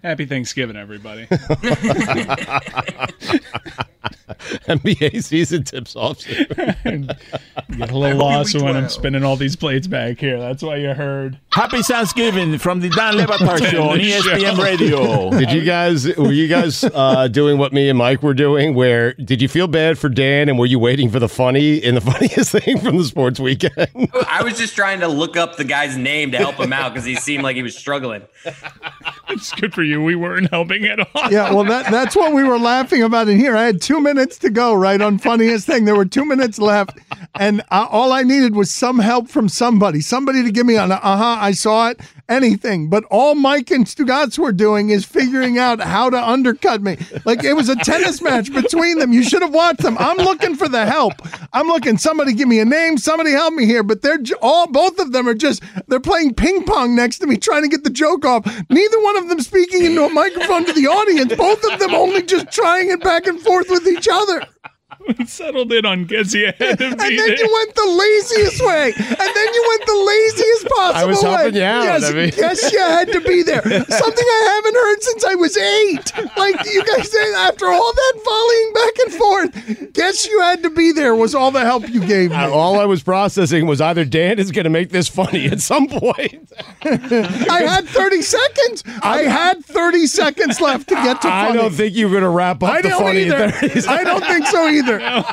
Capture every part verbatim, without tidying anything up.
Happy Thanksgiving, everybody. N B A season tips off. Get a little lost when I'm spinning all these plates back here. That's why you heard. Happy Thanksgiving from the Dan Le Batard Show on E S P N Radio. Did you guys, were you guys uh, doing what me and Mike were doing, where did you feel bad for Dan and were you waiting for the funny and the funniest thing from the sports weekend? I was just trying to look up the guy's name to help him out because he seemed like he was struggling. It's good for you. We weren't helping at all. Yeah, well, that that's what we were laughing about in here. I had two minutes to go, right, on funniest thing. There were two minutes left, and uh, all I needed was some help from somebody, somebody to give me an uh-huh, I saw it, anything. But all Mike and Stugotz were doing is figuring out how to undercut me. Like it was a tennis match between them. You should have watched them. I'm looking for the help. I'm looking, somebody give me a name, somebody help me here. But they're j- all, both of them are just, they're playing ping pong next to me, trying to get the joke off. Neither one of them speaking into a microphone to the audience. Both of them only just trying it back and forth with each other. We settled in on guess you had to be And there. then you went the laziest way. And then you went the laziest possible I was way. helping you out, Yes, I mean. yes, you had to be there. Something I haven't heard since I was eight. Like you guys said, after all that volleying back and forth, guess you had to be there was all the help you gave me. Uh, all I was processing was either Dan is going to make this funny at some point. I had thirty seconds. I had thirty seconds left to get to funny. I don't think you were going to wrap up I the don't funny either. in thirty seconds. I don't think so either. No.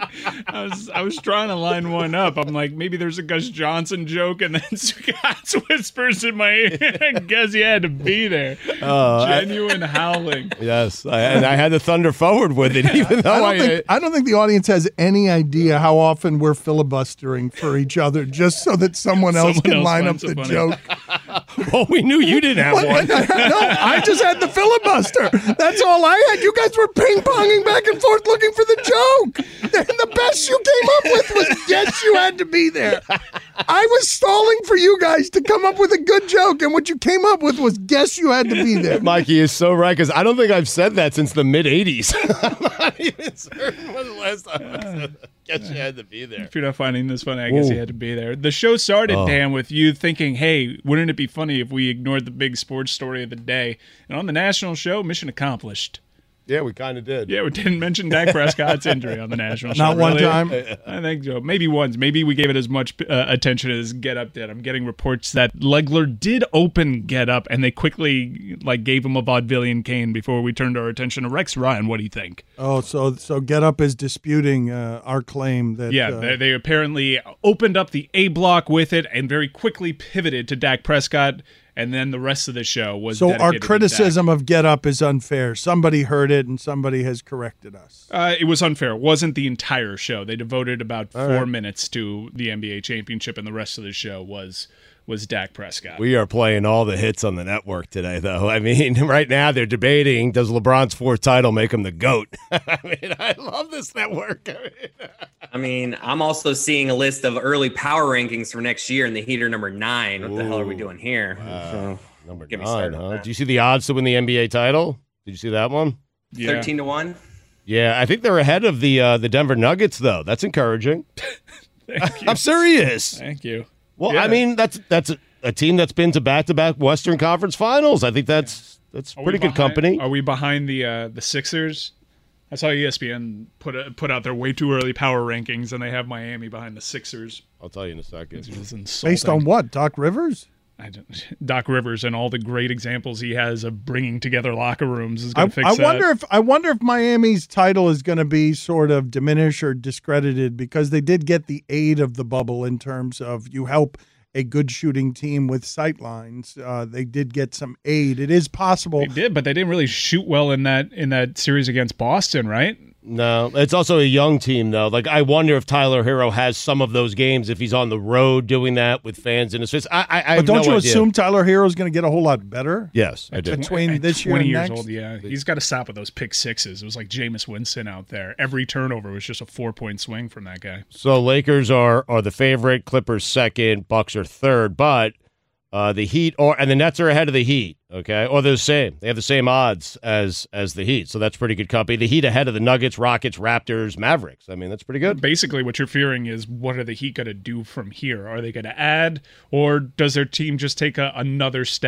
I was I was trying to line one up. I'm like, maybe there's a Gus Johnson joke, and then Scott whispers in my ear, I guess you had to be there. Uh, Genuine howling. Yes, I, and I had to thunder forward with it, even though I I. don't, think, I don't think the audience has any idea how often we're filibustering for each other just so that someone else Someone can else line up finds the it joke. well, we knew you didn't have one. no, I just had the filibuster. That's all I had. You guys were ping-ponging back and forth looking for the joke. And the best you came up with was, yes, you had to be there. I was stalling for you guys to come up with a good joke, and what you came up with was, guess you had to be there. Mikey is so right, because I don't think I've said that since the mid eighties. I'm not even certain when the last time I said that. Guess you had to be there. If you're not finding this funny, I guess Ooh. you had to be there. The show started, Oh. Dan, with you thinking, hey, wouldn't it be funny if we ignored the big sports story of the day? And on the national show, mission accomplished. Yeah, we kind of did. Yeah, we didn't mention Dak Prescott's injury on the national show. Not one really. time. I think so. Maybe once. Maybe we gave it as much uh, attention as Get Up did. I'm getting reports that Legler did open Get Up, and they quickly like gave him a vaudevillian cane before we turned our attention to Rex Ryan. What do you think? Oh, so so Get Up is disputing uh, our claim that... Yeah, uh, they, they apparently opened up the A block with it and very quickly pivoted to Dak Prescott. And then the rest of the show was So our dedicated to criticism of Get Up is unfair. Somebody heard it and somebody has corrected us. Dak. Uh, it was unfair. It wasn't the entire show. They devoted about All four right. minutes to the N B A championship, and the rest of the show was was Dak Prescott. We are playing all the hits on the network today, though. I mean, right now they're debating, does LeBron's fourth title make him the GOAT? I mean, I love this network. I mean, I mean, I'm also seeing a list of early power rankings for next year, and the Heat are number nine. What the hell are we doing here? So, number get me nine, started on huh? that. Do you see the odds to win the N B A title? Did you see that one? Yeah. thirteen to one. Yeah, I think they're ahead of the uh, the Denver Nuggets, though. That's encouraging. Thank you. I'm serious. Thank you. Well, Yeah. I mean, that's that's a, a team that's been to back-to-back Western Conference Finals. I think that's that's Are we pretty good behind- company. Are we behind the uh, the Sixers? I saw E S P N put a, put out their way too early power rankings, and they have Miami behind the Sixers. I'll tell you in a second. Which is insulting. Based on what? Doc Rivers? I don't, Doc Rivers and all the great examples he has of bringing together locker rooms is I, going to fix I that. wonder if I wonder if Miami's title is going to be sort of diminished or discredited because they did get the aid of the bubble in terms of you help a good shooting team with sight lines. Uh, they did get some aid. It is possible. They did, but they didn't really shoot well in that in that series against Boston, right? No, it's also a young team, though. Like, I wonder if Tyler Hero has some of those games if he's on the road doing that with fans in his face. I, I, I But have don't no you idea. assume Tyler Hero is going to get a whole lot better? Yes, I do. Between At this year twenty and years next? old, yeah, he's got to stop with those pick sixes. It was like Jameis Winston out there. Every turnover was just a four point swing from that guy. So Lakers are are the favorite, Clippers second, Bucks are third, but uh, the Heat are and the Nets are ahead of the Heat. Okay, or they're the same. They have the same odds as as the Heat, so that's pretty good company. The Heat ahead of the Nuggets, Rockets, Raptors, Mavericks. I mean, that's pretty good. Basically, what you're fearing is what are the Heat going to do from here? Are they going to add, or does their team just take a, another step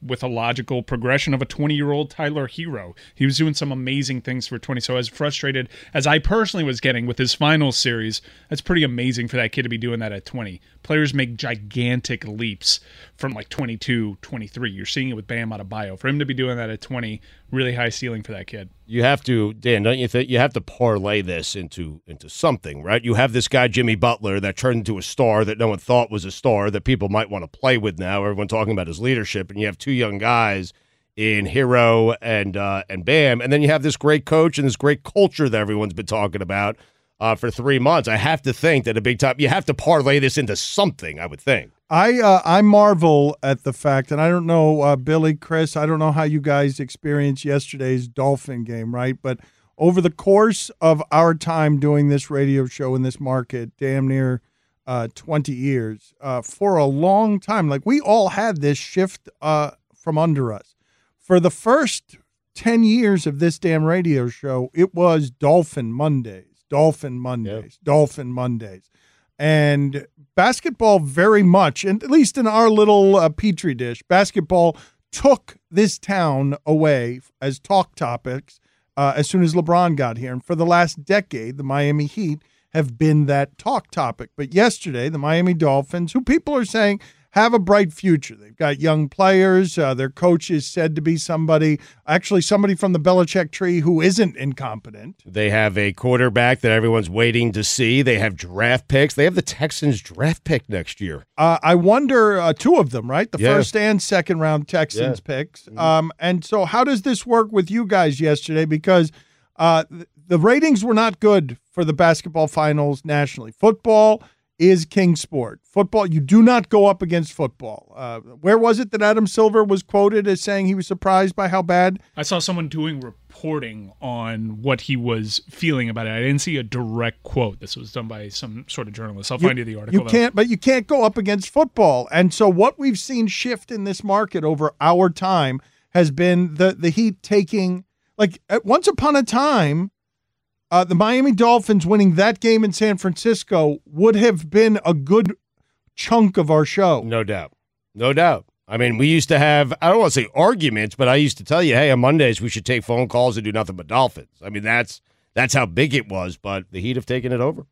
with a logical progression of a twenty-year-old Tyler Hero. He was doing some amazing things for twenty. So as frustrated as I personally was getting with his finals series, that's pretty amazing for that kid to be doing that at twenty. Players make gigantic leaps from like twenty-two, twenty-three. You're seeing it with Bam Adebayo. For him to be doing that at twenty, really high ceiling for that kid. You have to, Dan, don't you think? You have to parlay this into into something, right? You have this guy, Jimmy Butler, that turned into a star that no one thought was a star that people might want to play with now. Everyone talking about his leadership. And you have two young guys in Hero and uh, and Bam. And then you have this great coach and this great culture that everyone's been talking about uh, for three months. I have to think that a big time, you have to parlay this into something, I would think. I uh, I marvel at the fact, and I don't know, uh, Billy, Chris, I don't know how you guys experienced yesterday's Dolphin game, right? But over the course of our time doing this radio show in this market, damn near uh, twenty years, uh, for a long time, like we all had this shift uh, from under us. For the first ten years of this damn radio show, it was Dolphin Mondays, Dolphin Mondays, yep. Dolphin Mondays. And basketball very much, and at least in our little uh, petri dish, basketball took this town away as talk topics uh, as soon as LeBron got here. And for the last decade, the Miami Heat have been that talk topic. But yesterday, the Miami Dolphins, who people are saying have a bright future. They've got young players. Uh, their coach is said to be somebody, actually somebody from the Belichick tree who isn't incompetent. They have a quarterback that everyone's waiting to see. They have draft picks. They have the Texans draft pick next year. Uh, I wonder, uh, two of them, right? The yeah. first and second round Texans yeah. picks. Um, and so how does this work with you guys yesterday? Because uh, th- the ratings were not good for the basketball finals nationally. Football is king sport. Football, you do not go up against football. Uh, where was it that Adam Silver was quoted as saying he was surprised by how bad? I saw someone doing reporting on what he was feeling about it. I didn't see a direct quote. This was done by some sort of journalist. I'll you, find you the article. You can't, but you can't go up against football. And so what we've seen shift in this market over our time has been the the Heat taking, like, at once upon a time, Uh, the Miami Dolphins winning that game in San Francisco would have been a good chunk of our show. No doubt. No doubt. I mean, we used to have, I don't want to say arguments, but I used to tell you, hey, on Mondays we should take phone calls and do nothing but Dolphins. I mean, that's that's how big it was, but the Heat have taken it over.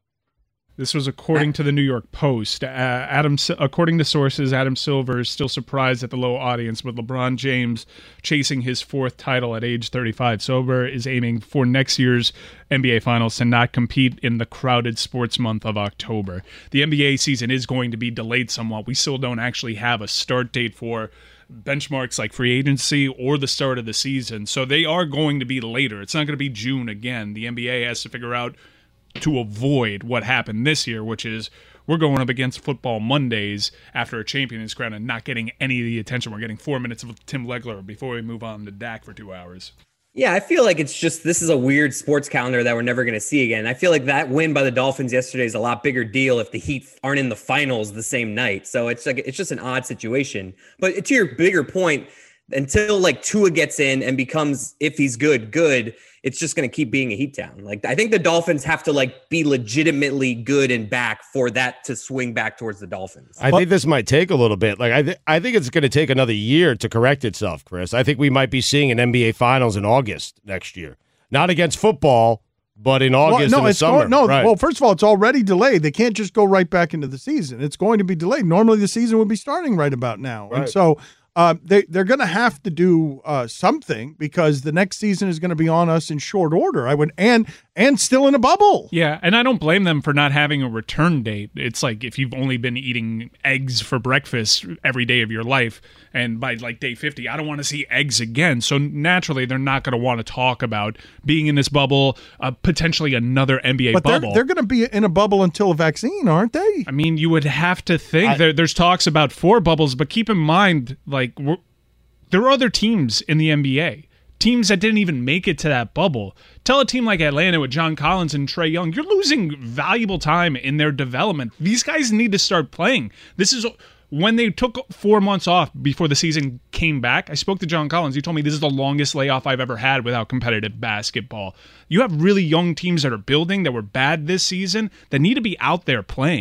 This was according to the New York Post. Uh, Adam, according to sources, Adam Silver is still surprised at the low audience, with LeBron James chasing his fourth title at age thirty-five. Silver is aiming for next year's N B A Finals to not compete in the crowded sports month of October. The N B A season is going to be delayed somewhat. We still don't actually have a start date for benchmarks like free agency or the start of the season, so they are going to be later. It's not going to be June again. The N B A has to figure out to avoid what happened this year, which is we're going up against football Mondays after a champion is crowned and not getting any of the attention. We're getting four minutes of Tim Legler before we move on to Dak for two hours. Yeah, I feel like it's just, this is a weird sports calendar that we're never going to see again. I feel like that win by the Dolphins yesterday is a lot bigger deal if the Heat aren't in the finals the same night. So it's like, it's just an odd situation. But to your bigger point, until like Tua gets in and becomes, if he's good, good, it's just going to keep being a Heat town. Like, I think the Dolphins have to like be legitimately good and back for that to swing back towards the Dolphins. I think this might take a little bit. Like, I, th- I think it's going to take another year to correct itself, Chris. I think we might be seeing an N B A Finals in August next year. Not against football, but in August well, no, in the it's summer. Going, no, right. well, first of all, it's already delayed. They can't just go right back into the season. It's going to be delayed. Normally the season would be starting right about now. Right. And so Uh, they, they're going to have to do uh, something, because the next season is going to be on us in short order. I would, and and still in a bubble. Yeah, and I don't blame them for not having a return date. It's like if you've only been eating eggs for breakfast every day of your life, and by like day fifty, I don't want to see eggs again. So naturally, they're not going to want to talk about being in this bubble, uh, potentially another N B A but bubble. They're, they're going to be in a bubble until a vaccine, aren't they? I mean, you would have to think I, there, there's talks about four bubbles, but keep in mind, like, we're, there are other teams in the N B A, teams that didn't even make it to that bubble. Tell a team like Atlanta with John Collins and Trae Young, you're losing valuable time in their development. These guys need to start playing. This is when they took four months off before the season came back. I spoke to John Collins. He told me this is the longest layoff I've ever had without competitive basketball. You have really young teams that are building that were bad this season that need to be out there playing.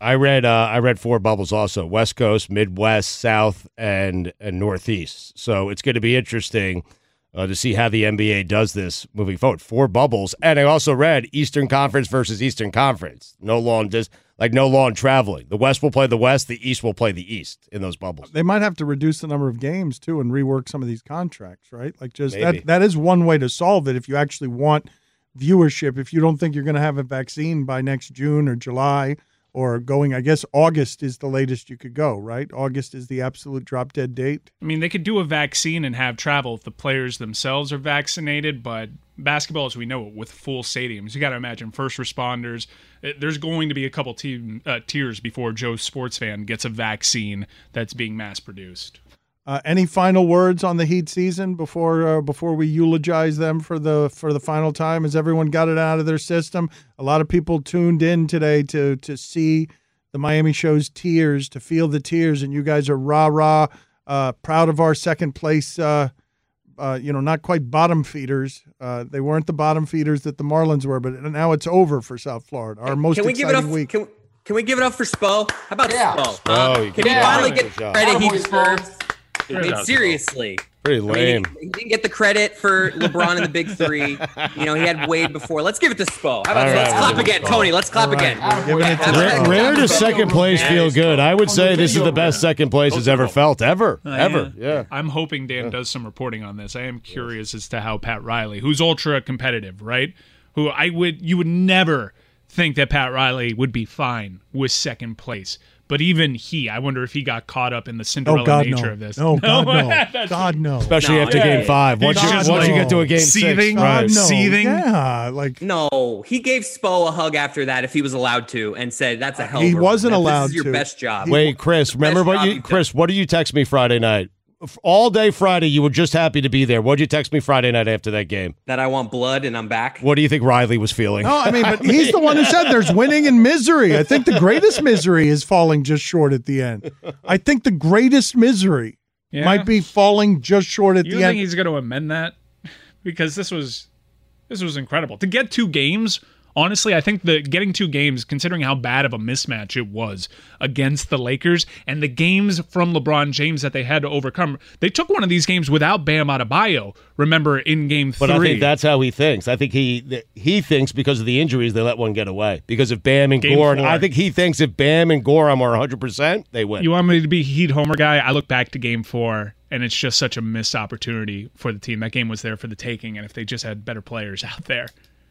I read uh, I read four bubbles also: West Coast, Midwest, South, and and Northeast. So it's going to be interesting uh, to see how the N B A does this moving forward. Four bubbles, and I also read Eastern Conference versus Eastern Conference. No long dis- like no long traveling. The West will play the West. The East will play the East in those bubbles. They might have to reduce the number of games too and rework some of these contracts, right? Like just Maybe. that that is one way to solve it if you actually want viewership. If you don't think you're going to have a vaccine by next June or July. Or going, I guess August is the latest you could go, right? August is the absolute drop dead date. I mean, they could do a vaccine and have travel if the players themselves are vaccinated, but basketball, as we know it, with full stadiums, you got to imagine first responders. There's going to be a couple team, uh, tiers before Joe Sports Fan gets a vaccine that's being mass produced. Uh, any final words on the Heat season before uh, before we eulogize them for the for the final time? Has everyone got it out of their system? A lot of people tuned in today to to see the Miami show's tears, to feel the tears, and you guys are rah rah, uh, proud of our second place. Uh, uh, you know, not quite bottom feeders. Uh, they weren't the bottom feeders that the Marlins were, but now it's over for South Florida. Our most can we exciting give it up, week. Can, can we give it up for Spo? How about Yeah. Spo? Oh, Huh? you can can he do finally that. get Good the job. credit he Attaboy, deserves? Spo. I mean, seriously. Pretty I mean, lame. he, he didn't get the credit for LeBron in the big three. You know, he had Wade before. Let's give it to Spo. How about All that? Let's right, clap we'll again, give it Tony. Let's clap All right, again. we're giving it to That's Spo. right. Rare does second place feel good. I would say this is the best video. second place has ever felt, ever, ever. Yeah. I'm hoping Dan does some reporting on this. I am curious as to how Pat Riley, who's ultra competitive, right? Who I would you would never think that Pat Riley would be fine with second place. But even he, I wonder if he got caught up in the Cinderella Oh God, nature no! of this. No, God, no! That's- God, no! Especially No, after yeah, game yeah. five. Once, you, He's once just you like get to a game seething. six. God, Right. no! Seething? Yeah, like No, he gave Spo a hug after that if he was allowed to and said, that's a hell He of a wasn't run. allowed This is your to. best job. Wait, Chris, remember what job you, you've Chris, what did you text me Friday night? All day Friday, you were just happy to be there. What did you text me Friday night after that game? That I want blood and I'm back. What do you think Riley was feeling? no, I mean, but he's the one who said there's winning and misery. I think the greatest misery is falling just short at the end. I think the greatest misery Yeah. might be falling just short at You the think end. he's going to amend that? Because this was this was incredible. To get two games, honestly, I think the getting two games, considering how bad of a mismatch it was against the Lakers and the games from LeBron James that they had to overcome, they took one of these games without Bam Adebayo, remember, in game three. But I think that's how he thinks. I think he he thinks because of the injuries, they let one get away. Because if Bam and Game Goran, four. I think he thinks if Bam and Goran are one hundred percent, they win. You want me to be Heat Homer guy? I look back to game four, and it's just such a missed opportunity for the team. That game was there for the taking, and if they just had better players out there.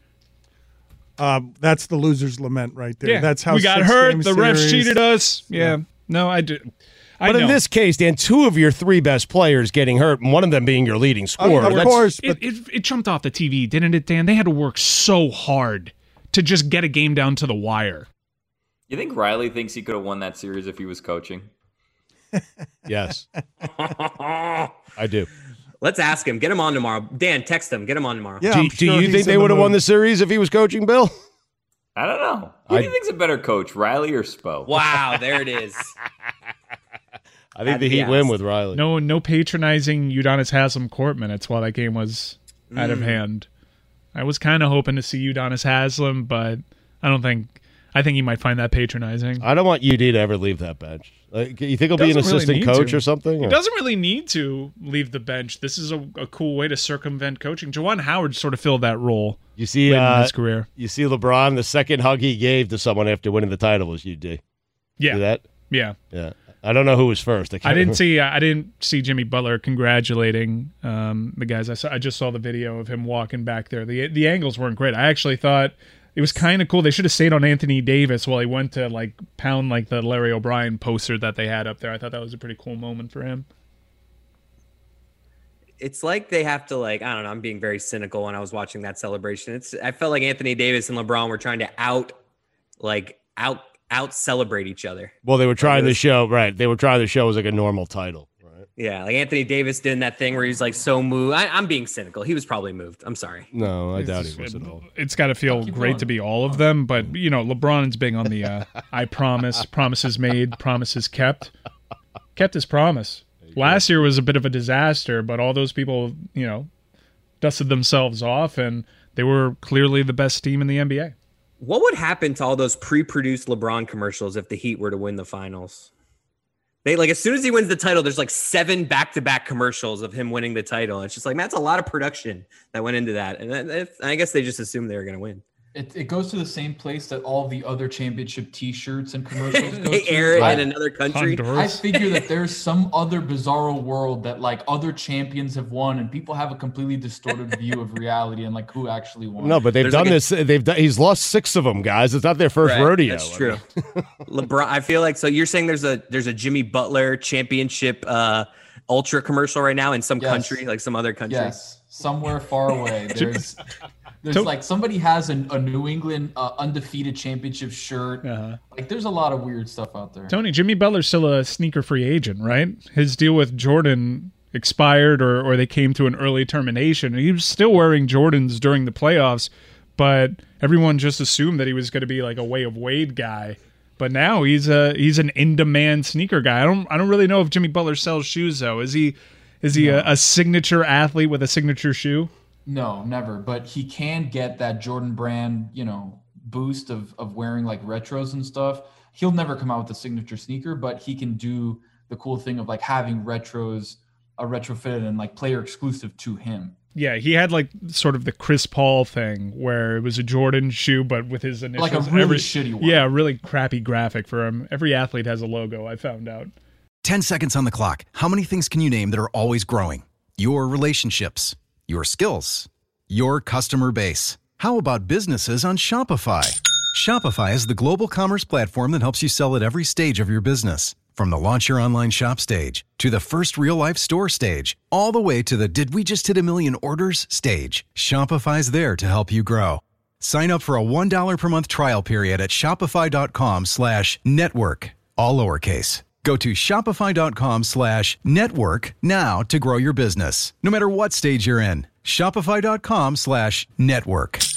Um, that's the loser's lament right there. That's how we got six hurt. game The refs series- cheated us. Yeah. No, I do. I But in know. this case, Dan, two of your three best players getting hurt, and one of them being your leading scorer. Of That's- course, but It, it, it jumped off the T V, didn't it, Dan? They had to work so hard to just get a game down to the wire. You think Riley thinks he could have won that series if he was coaching? Yes. I do. Let's ask him. Get him on tomorrow. Dan, text him. Get him on tomorrow. yeah, do I'm do sure you he's think in they would have mood. won the series if he was coaching, Bill? I don't know. Who I- do you think's a better coach, Riley or Spo? Wow, there it is. I think Had the to be Heat win asked. with Riley. No, no patronizing Udonis Haslam court minutes while that game was out of hand. I was kind of hoping to see Udonis Haslam, but I don't think. I think he might find that patronizing. I don't want U D to ever leave that bench. Like, you think he'll be an Doesn't really assistant need coach to. or something? He or- doesn't really need to leave the bench. This is a, a cool way to circumvent coaching. Juwan Howard sort of filled that role You see, late in uh, his career. you see LeBron, the second hug he gave to someone after winning the title was U D. Yeah, See that? yeah. Yeah. I don't know who was first. I, can't I didn't remember. see. I didn't see Jimmy Butler congratulating um, the guys. I saw. I just saw the video of him walking back there. the The angles weren't great. I actually thought it was kind of cool. They should have stayed on Anthony Davis while he went to like pound like the Larry O'Brien poster that they had up there. I thought that was a pretty cool moment for him. It's like they have to like, I don't know, I'm being very cynical when I was watching that celebration. It's I felt like Anthony Davis and LeBron were trying to out like out out celebrate each other. Well, they were trying It to was- show, right. They were trying to show it was like a normal title. Right? Yeah, like Anthony Davis did that thing where he's like so moved. I, I'm being cynical. He was probably moved. I'm sorry. No, I doubt he was at all. It's got to feel great to be all of them, but you know, LeBron's big on the uh, I promise, promises made, promises kept. Kept his promise. Last year was a bit of a disaster, but all those people, you know, dusted themselves off, and they were clearly the best team in the N B A. What would happen to all those pre-produced LeBron commercials if the Heat were to win the finals? They like as soon as he wins the title, there's like seven back-to-back commercials of him winning the title. It's just like, man, that's a lot of production that went into that. And if, I guess they just assumed they were going to win. It, it goes to the same place that all the other championship T-shirts and commercials go they to. air it I, in another country. Honduras. I figure that there's some other bizarro world that like other champions have won, and people have a completely distorted view of reality and like who actually won. No, but they've There's done like a- this. They've done, he's lost six of them, guys. It's not their first Right, rodeo. That's I true. mean. LeBron, I feel like so. You're saying there's a there's a Jimmy Butler championship uh, ultra commercial right now in some Yes. country, like some other country. Yes, somewhere far away. There's there's To- like somebody has an, a New England uh, undefeated championship shirt. Uh-huh. Like there's a lot of weird stuff out there. Tony, Jimmy Butler's still a sneaker-free agent, right? His deal with Jordan expired, or, or they came to an early termination. He was still wearing Jordans during the playoffs, but everyone just assumed that he was going to be like a Way of Wade guy. But now he's a he's an in-demand sneaker guy. I don't I don't really know if Jimmy Butler sells shoes though. Is he is he No. a, a signature athlete with a signature shoe? No, never. But he can get that Jordan brand, you know, boost of of wearing like retros and stuff. He'll never come out with a signature sneaker, but he can do the cool thing of like having retros, a retrofitted and like player exclusive to him. Yeah, he had like sort of the Chris Paul thing where it was a Jordan shoe, but with his initials. Like a really every, shitty one. Yeah, a really crappy graphic for him. Every athlete has a logo, I found out. ten seconds on the clock. How many things can you name that are always growing? Your relationships, your skills, your customer base. How about businesses on Shopify? Shopify is the global commerce platform that helps you sell at every stage of your business. From the launch your online shop stage to the first real life store stage, all the way to the did we just hit a million orders stage. Shopify's there to help you grow. Sign up for a one dollar per month trial period at shopify.com slash network, all lowercase. Go to shopify.com slash network now to grow your business, no matter what stage you're in. Shopify.com slash network.